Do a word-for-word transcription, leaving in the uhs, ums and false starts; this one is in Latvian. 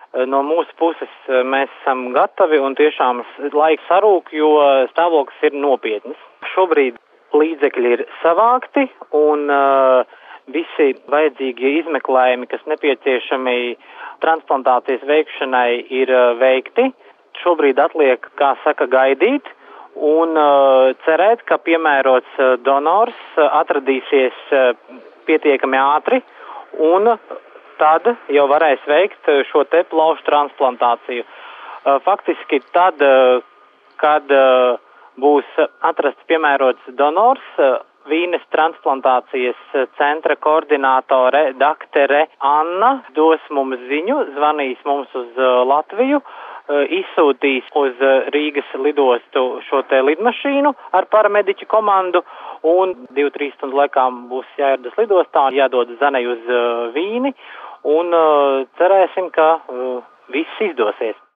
no mūsu puses mēs esam gatavi un tiešām laiks sarūk, jo stāvoklis ir nopietns. Šobrīd līdzekļi ir savākti un uh, visi vajadzīgie izmeklējumi, kas nepieciešami transplantācijas veikšanai, ir uh, veikti. Šobrīd atliek, kā saka, gaidīt un uh, cerēt, ka piemērots uh, donors uh, atradīsies uh, pietiekami ātri un tad jau varēs veikt uh, šo te plaušu transplantāciju. Uh, faktiski tad, uh, kad uh, būs atrasts piemērots donors, uh, Vīnes transplantācijas centra koordinātore daktere Anna dos mums ziņu, zvanīs mums uz uh, Latviju, izsūtīs uz Rīgas lidostu šo te lidmašīnu ar paramediķu komandu un divu trīs stundu laikā būs jāieradas lidostā, jādod zanei uz Vīni un cerēsim, ka viss izdosies.